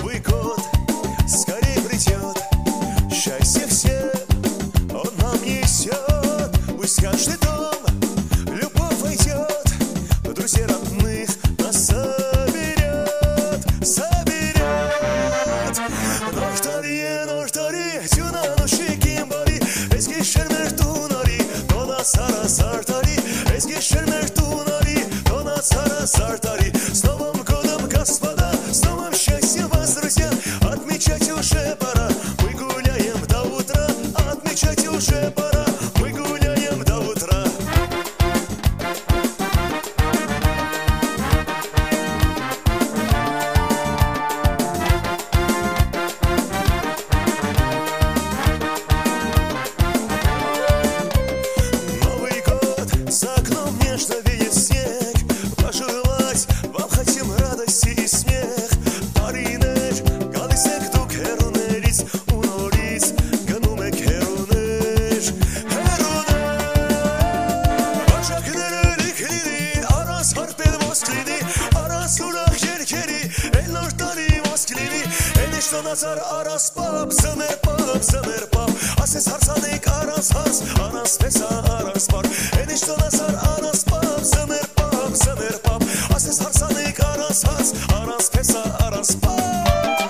Новый год скорее придет, счастье всем он нам несет. Пусть каждый дом любовь войдет, друзей родных нас соберет, соберет. Ножтари, тюнануши кимбари, эски шермер тунари, дона сара сартари, эски шермер тунари, дона сара сартари. С Новым годом, господа, с новым счастьем вас, друзья, отмечать уже пора. Мы гуляем до утра, отмечать уже пора. Мы гуляем до утра. Новый год за окном нежно видит снег. Пожелать вам хотим радости и смех. Таринер, галисек дук херунерից ու նորից գնում եք հերուներ, հերուներ։ Բաժակները լիքլինի, առանց հարբել ոսկ լինի, առանց ուրախ երգերի, էլ նոր տարի ոսկ լինի, էլ իշտոնացար առանց պապ, զմեր պապ, ասես հարցանենք առանց հարց, առանց պեսա, առանց պար, էլ իշտոնացար առանց պապ, զմեր պապ, ասես հարցանենք առանց հարց, առանց պեսա, առանց պար։